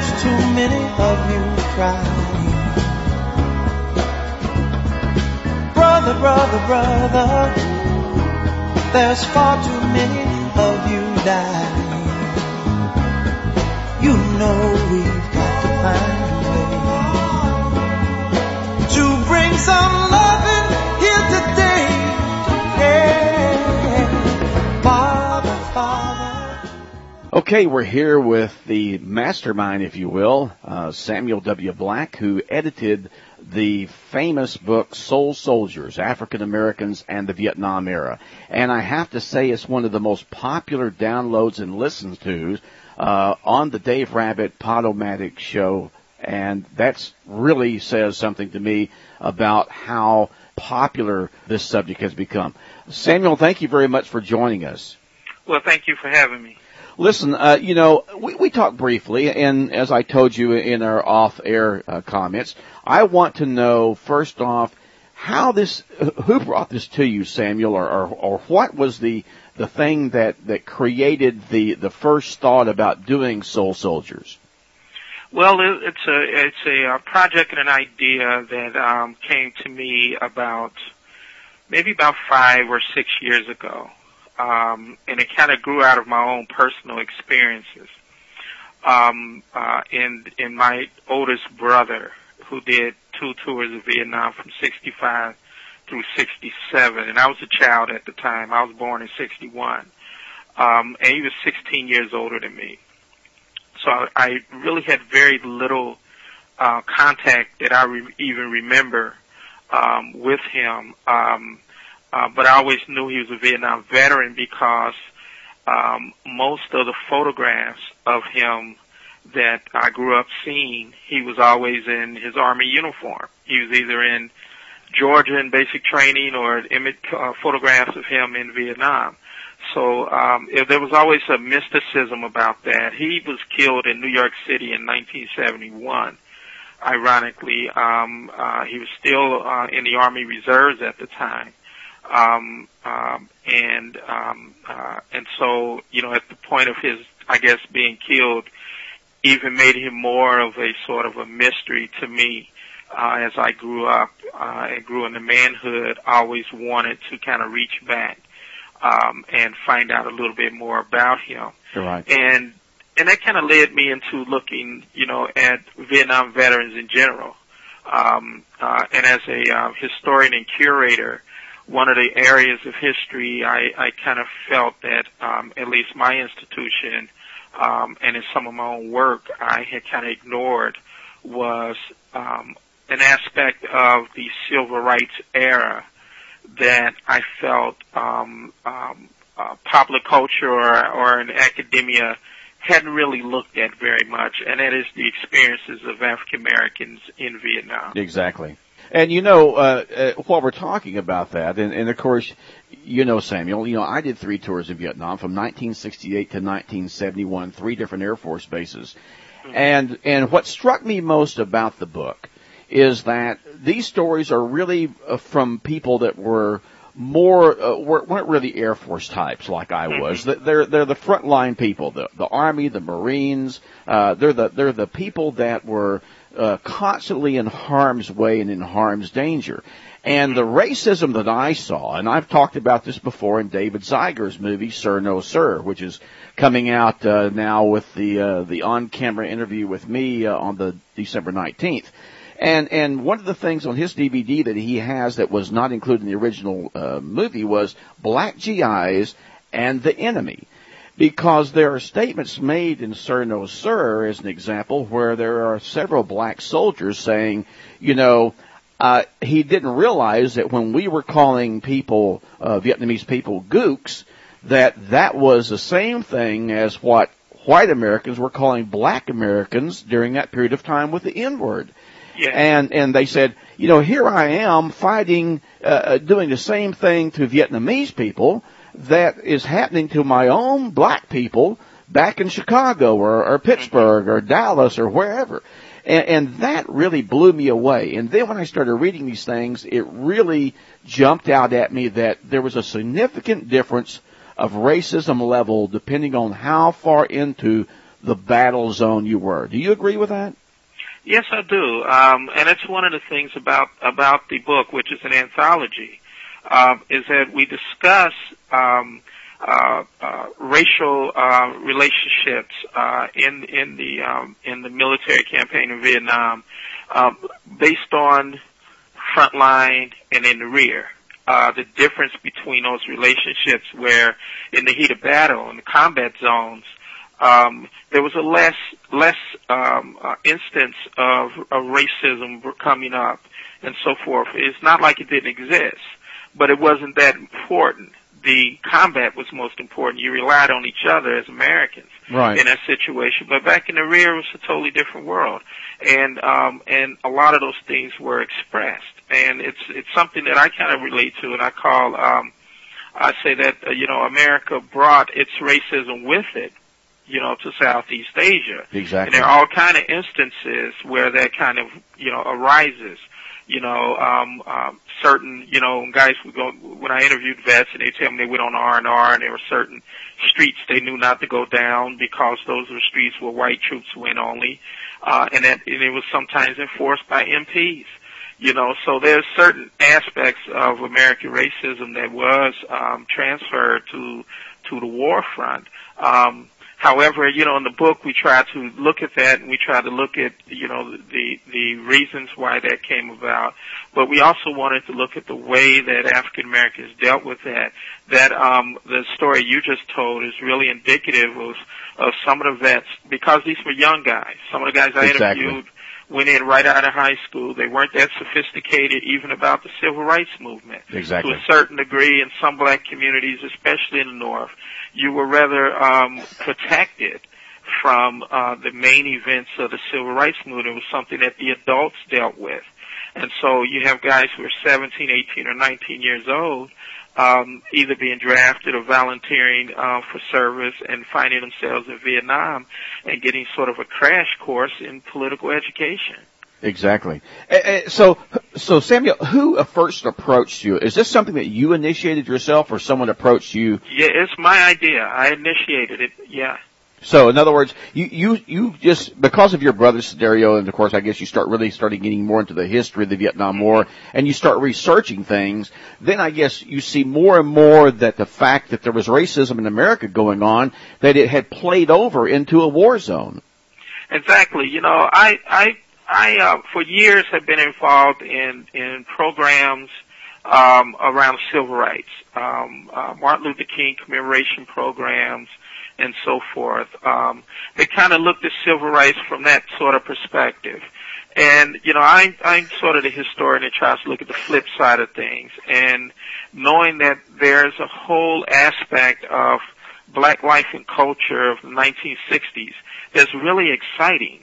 there's too many of you crying. Brother, brother, brother, there's far too many of you dying. You know we've got to find a way to bring some loving here today. Yeah. Father, Father. Okay, we're here with the mastermind, if you will, Samuel W. Black, who edited the famous book Soul Soldiers, African Americans and the Vietnam Era. And I have to say it's one of the most popular downloads and listens to on the Dave Rabbit Podomatic show. And that really says something to me about how popular this subject has become. Samuel, thank you very much for joining us. Well, thank you for having me. Listen, we talked briefly, and as I told you in our off-air comments, I want to know, first off, who brought this to you, Samuel, or what was the thing that created the first thought about doing Soul Soldiers? Well, it's a project and an idea that came to me about 5 or 6 years ago. And it kind of grew out of my own personal experiences. In my oldest brother, who did 2 tours of Vietnam from 65 through 67, and I was a child at the time. I was born in 61. And he was 16 years older than me. So I really had very little contact that I even remember with him. But I always knew he was a Vietnam veteran because most of the photographs of him that I grew up seeing, he was always in his Army uniform. He was either in Georgia in basic training or photographs of him in Vietnam. So there was always a mysticism about that. He was killed in New York City in 1971. Ironically, he was still in the Army Reserves at the time. And so, at the point of his, I guess, being killed, even made him more of a sort of a mystery to me. As I grew up, and grew into manhood, I always wanted to kind of reach back, and find out a little bit more about him. Right. And that kind of led me into looking, at Vietnam veterans in general. And as a historian and curator, one of the areas of history I kind of felt that, at least my institution, and in some of my own work, I had kind of ignored was, an aspect of the civil rights era that I felt, popular culture or in academia hadn't really looked at very much, and that is the experiences of African Americans in Vietnam. Exactly. And while we're talking about that, and of course, Samuel, I did 3 tours in Vietnam from 1968 to 1971, 3 different Air Force bases. Mm-hmm. And what struck me most about the book is that these stories are really from people that were weren't really Air Force types like I was. Mm-hmm. They're the frontline people, the Army, the Marines. They're the people that were constantly in harm's way and in harm's danger. And the racism that I saw, and I've talked about this before in David Zeiger's movie Sir No Sir, which is coming out now with the on-camera interview with me on the December 19th. And one of the things on his DVD that he has that was not included in the original movie was Black GIs and the Enemy. Because there are statements made in Sir No Sir, as an example, where there are several black soldiers saying, he didn't realize that when we were calling people, Vietnamese people, gooks, that was the same thing as what white Americans were calling black Americans during that period of time with the N-word. Yeah. And they said, here I am fighting, doing the same thing to Vietnamese people that is happening to my own black people back in Chicago or Pittsburgh or Dallas or wherever. And that really blew me away. And then when I started reading these things, it really jumped out at me that there was a significant difference of racism level depending on how far into the battle zone you were. Do you agree with that? Yes, I do. And it's one of the things about the book, which is an anthology, is that we discuss racial relationships in the military campaign in Vietnam, based on front line and in the rear. The difference between those relationships, where in the heat of battle, in the combat zones, there was a less instance of racism coming up and so forth. It's not like it didn't exist, but it wasn't that important. The combat was most important. You relied on each other as Americans in that situation. But back in the rear, it was a totally different world, and a lot of those things were expressed. And it's something that I kind of relate to, and I call I say that America brought its racism with it, to Southeast Asia. Exactly. And there are all kind of instances where that kind of arises. Certain, guys would go, when I interviewed vets, and they tell me they went on R&R, and there were certain streets they knew not to go down because those were streets where white troops went only, and it was sometimes enforced by MPs. So there's certain aspects of American racism that was transferred to the war front. However, in the book we try to look at that, and we try to look at, the reasons why that came about. But we also wanted to look at the way that African Americans dealt with that. The story you just told is really indicative of some of the vets, because these were young guys. Some of the guys I interviewed went in right out of high school. They weren't that sophisticated even about the civil rights movement. Exactly. To a certain degree, in some black communities, especially in the North, you were rather protected from the main events of the civil rights movement. It was something that the adults dealt with. And so you have guys who are 17, 18, or 19 years old, either being drafted or volunteering for service and finding themselves in Vietnam and getting sort of a crash course in political education. Exactly. So Samuel, who first approached you? Is this something that you initiated yourself, or someone approached you? Yeah, it's my idea. I initiated it. Yeah. So, in other words, you just, because of your brother's scenario, and of course, I guess you started getting more into the history of the Vietnam War, and you start researching things, then I guess you see more and more that the fact that there was racism in America going on, that it had played over into a war zone. Exactly. I for years have been involved in programs around civil rights, Martin Luther King commemoration programs, and so forth. They kind of looked at civil rights from that sort of perspective. And, I'm sort of the historian that tries to look at the flip side of things, and knowing that there's a whole aspect of black life and culture of the 1960s that's really exciting.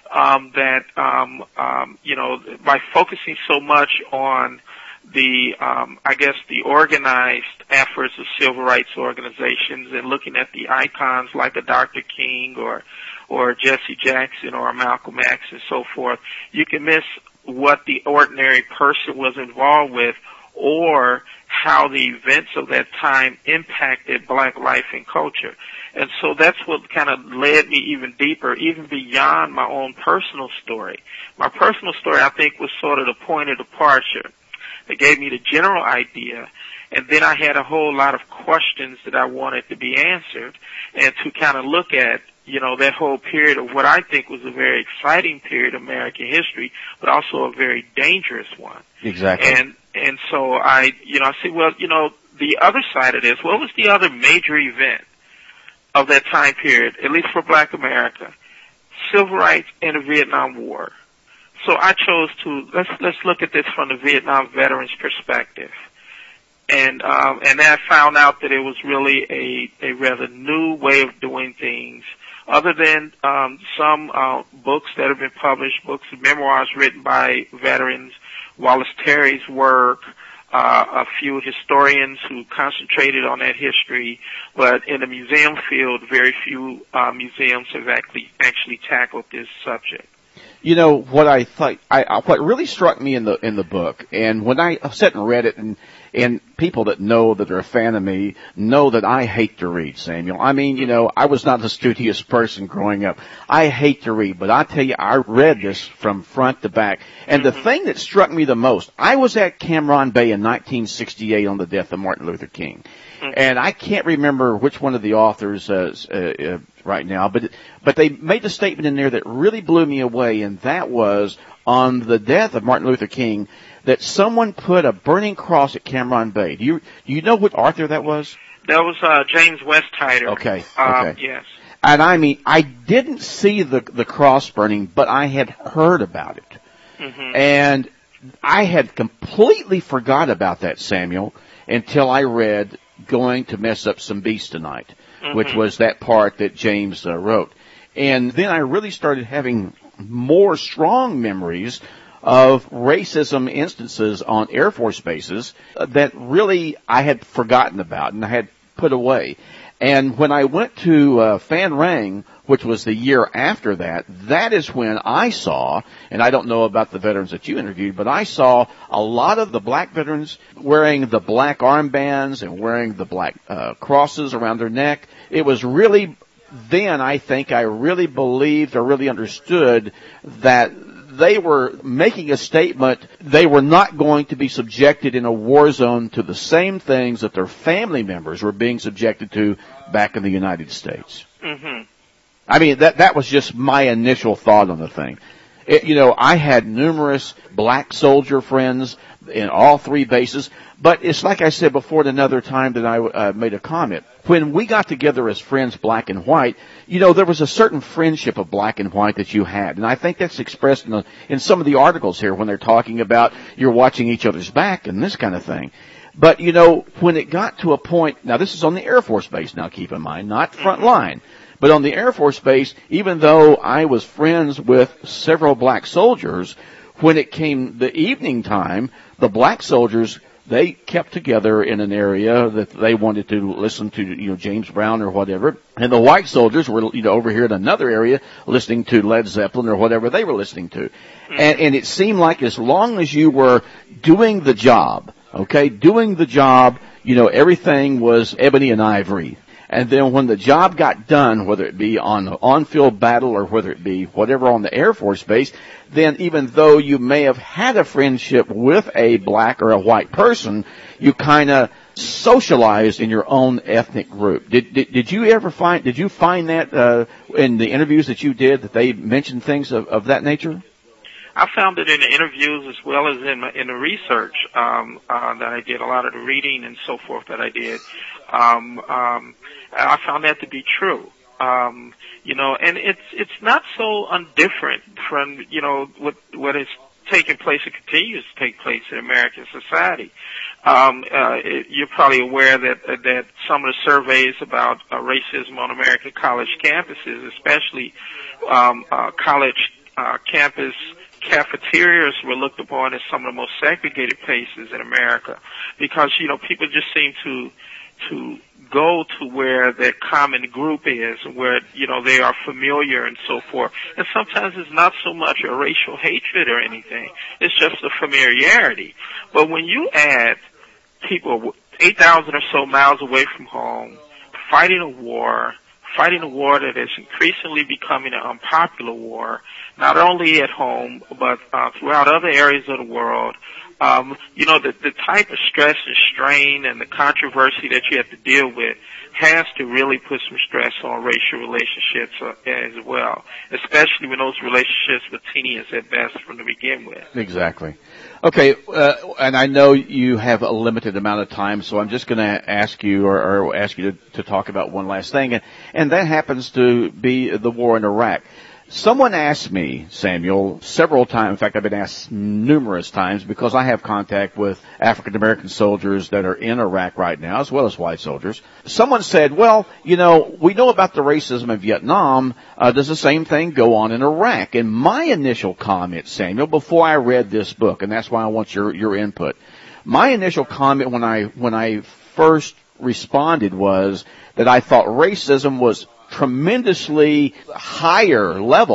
By focusing so much on the organized efforts of civil rights organizations and looking at the icons like a Dr. King or Jesse Jackson or Malcolm X and so forth, you can miss what the ordinary person was involved with, or how the events of that time impacted black life and culture. And so that's what kind of led me even deeper, even beyond my own personal story. My personal story, I think, was sort of the point of departure. It gave me the general idea, and then I had a whole lot of questions that I wanted to be answered, and to kind of look at, that whole period of what I think was a very exciting period of American history, but also a very dangerous one. Exactly. And so I said, well, the other side of this, what was the other major event of that time period, at least for black America? Civil rights and the Vietnam War. So I chose to, let's look at this from the Vietnam veterans' perspective. And then I found out that it was really a rather new way of doing things, other than some books that have been published, books and memoirs written by veterans, Wallace Terry's work, a few historians who concentrated on that history, but in the museum field, very few museums have actually tackled this subject. You know what I thought? What really struck me in the book, and when I sat and read it, and people that know that are a fan of me know that I hate to read, Samuel. I mean, you know, I was not a studious person growing up. I hate to read, but I tell you, I read this from front to back. And the thing that struck me the most, I was at Cam Ranh Bay in 1968 on the death of Martin Luther King. And I can't remember which one of the authors right now, but they made a statement in there that really blew me away, and that was on the death of Martin Luther King that someone put a burning cross at Cam Ranh Bay. Do you know what author that was? That was James Westheider. Okay. Yes. And I mean, I didn't see the cross burning, but I had heard about it. And I had completely forgot about that, Samuel, until I read Going to Mess Up Some Beasts Tonight, which was that part that James wrote. And then I really started having more strong memories of racism instances on Air Force bases that really I had forgotten about and I had put away. And when I went to Phan Rang, which was the year after that, that is when I saw, and I don't know about the veterans that you interviewed, but I saw a lot of the black veterans wearing the black armbands and wearing the black crosses around their neck. It was really, then I think I really believed or really understood that they were making a statement. They were not going to be subjected in a war zone to the same things that their family members were being subjected to back in the United States. I mean, that was just my initial thought on the thing. I had numerous black soldier friends in all three bases, but it's like I said before at another time that I made a comment. When we got together as friends, black and white, there was a certain friendship of black and white that you had. And I think that's expressed in some of the articles here when they're talking about you're watching each other's back and this kind of thing. But, when it got to a point, now this is on the Air Force base now, keep in mind, not front line. But on the Air Force base, even though I was friends with several black soldiers, when it came the evening time, the black soldiers, they kept together in an area that they wanted to listen to, James Brown or whatever. And the white soldiers were, over here in another area listening to Led Zeppelin or whatever they were listening to. And it seemed like as long as you were doing the job, everything was ebony and ivory. And then when the job got done, whether it be on an on-field battle or whether it be whatever on the Air Force base, then even though you may have had a friendship with a black or a white person, you kind of socialized in your own ethnic group. Did you find that in the interviews that you did that they mentioned things of that nature? I found it in the interviews as well as in the research that I did, a lot of the reading and so forth that I did. I found that to be true. And it's not so undifferent from, what is taking place and continues to take place in American society. You're probably aware that some of the surveys about racism on American college campuses, especially college campus cafeterias, were looked upon as some of the most segregated places in America because, people just seem to go to where their common group is, where, they are familiar and so forth. And sometimes it's not so much a racial hatred or anything. It's just a familiarity. But when you add people 8,000 or so miles away from home, fighting a war that is increasingly becoming an unpopular war, not only at home, but throughout other areas of the world, the type of stress and strain and the controversy that you have to deal with has to really put some stress on racial relationships as well, especially when those relationships were tenuous at best from the begin with. Exactly. Okay, and I know you have a limited amount of time, so I'm just going to ask you or ask you to talk about one last thing, and that happens to be the war in Iraq. Someone asked me, Samuel, several times, in fact I've been asked numerous times because I have contact with African American soldiers that are in Iraq right now as well as white soldiers. Someone said, well, we know about the racism in Vietnam. Does the same thing go on in Iraq? And my initial comment, Samuel, before I read this book, and that's why I want your input, my initial comment when I first responded was that I thought racism was tremendously higher level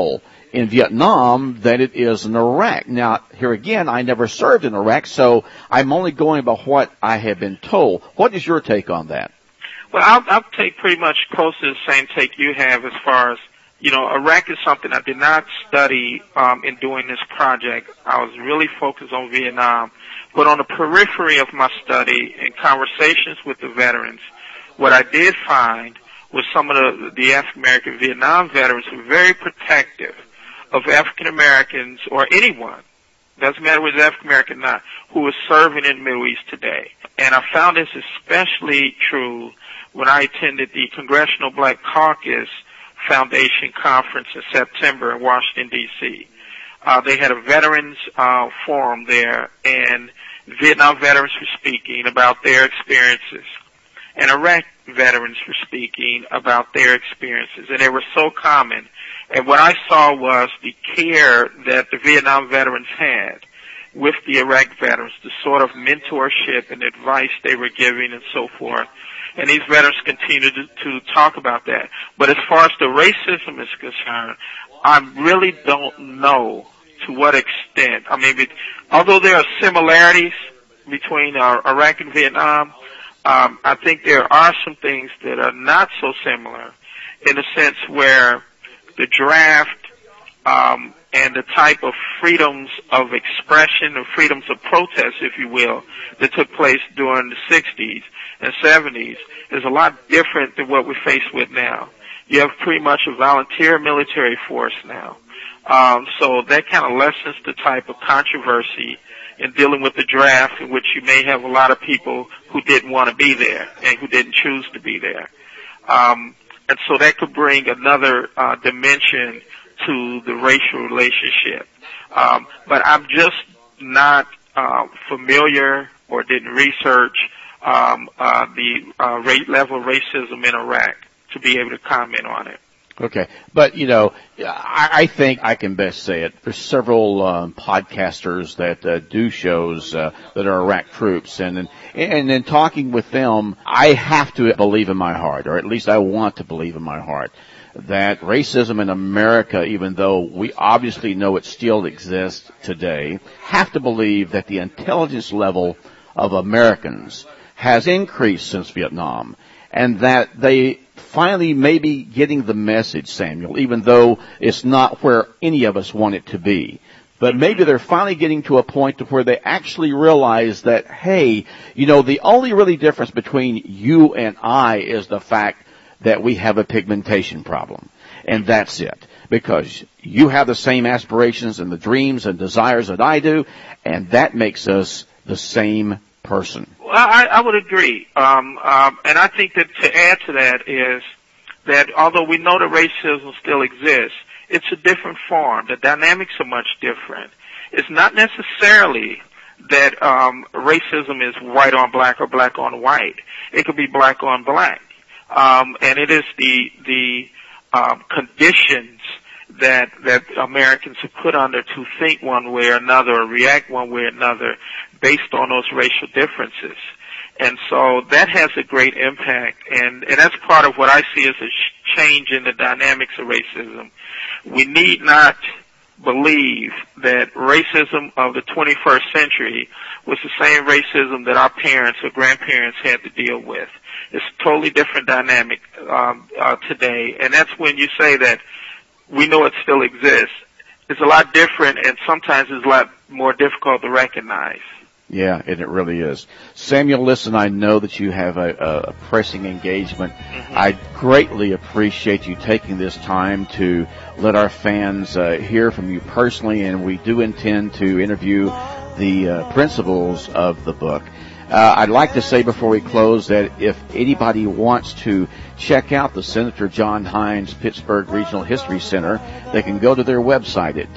in Vietnam than it is in Iraq. Now, here again, I never served in Iraq, so I'm only going by what I have been told. What is your take on that? Well, I'll take pretty much close to the same take you have as far as, Iraq is something I did not study in doing this project. I was really focused on Vietnam. But on the periphery of my study and conversations with the veterans, what I did find was some of the African-American Vietnam veterans were very protective of African-Americans or anyone, doesn't matter whether it's African-American or not, who is serving in the Middle East today. And I found this especially true when I attended the Congressional Black Caucus Foundation Conference in September in Washington, D.C. They had a veterans forum there, and Vietnam veterans were speaking about their experiences, and Iraq veterans were speaking about their experiences, and they were so common. And what I saw was the care that the Vietnam veterans had with the Iraq veterans, the sort of mentorship and advice they were giving and so forth. And these veterans continue to talk about that. But as far as the racism is concerned, I really don't know to what extent. I mean, although there are similarities between Iraq and Vietnam, I think there are some things that are not so similar in the sense where the draft and the type of freedoms of expression or freedoms of protest, if you will, that took place during the 60s and 70s is a lot different than what we're faced with now. You have pretty much a volunteer military force now. So that kind of lessens the type of controversy in dealing with the draft, in which you may have a lot of people who didn't want to be there and who didn't choose to be there. And so that could bring another dimension to the racial relationship. But I'm just not familiar or didn't research the rate level of racism in Iraq to be able to comment on it. Okay. But, I think I can best say it. There's several podcasters that do shows that are Iraq troops. And in talking with them, I have to believe in my heart, or at least I want to believe in my heart, that racism in America, even though we obviously know it still exists today, have to believe that the intelligence level of Americans has increased since Vietnam, and that they finally may be getting the message, Samuel, even though it's not where any of us want it to be. But maybe they're finally getting to a point to where they actually realize that, hey, the only really difference between you and I is the fact that we have a pigmentation problem. And that's it. Because you have the same aspirations and the dreams and desires that I do, and that makes us the same person. Well, I would agree. And I think that to add to that is that although we know that racism still exists, it's a different form. The dynamics are much different. It's not necessarily that racism is white on black or black on white. It could be black on black. And it is the conditions that Americans are put under to think one way or another or react one way or another based on those racial differences. And so that has a great impact, and that's part of what I see as a change in the dynamics of racism. We need not believe that racism of the 21st century was the same racism that our parents or grandparents had to deal with. It's a totally different dynamic today, and that's when you say that we know it still exists. It's a lot different, and sometimes it's a lot more difficult to recognize. Yeah, and it really is. Samuel, listen, I know that you have a pressing engagement. Mm-hmm. I greatly appreciate you taking this time to let our fans hear from you personally, and we do intend to interview the principals of the book. I'd like to say before we close that if anybody wants to check out the Senator John Hines Pittsburgh Regional History Center, they can go to their website at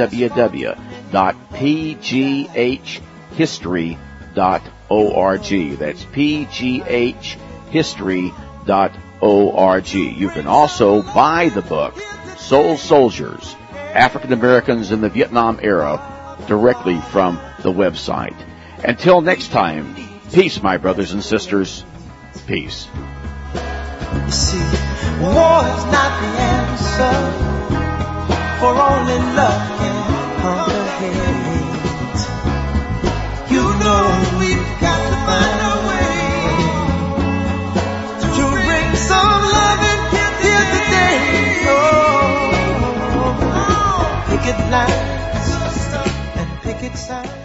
www.pghhistory.org. That's pghhistory.org. You can also buy the book, Soul Soldiers, African Americans in the Vietnam Era, directly from the website. Until next time, peace, my brothers and sisters. Peace. You see, war is not the answer. for only love can conquer hate. You know we've got to find a way to bring some loving here today. Oh, picket lines and picket signs.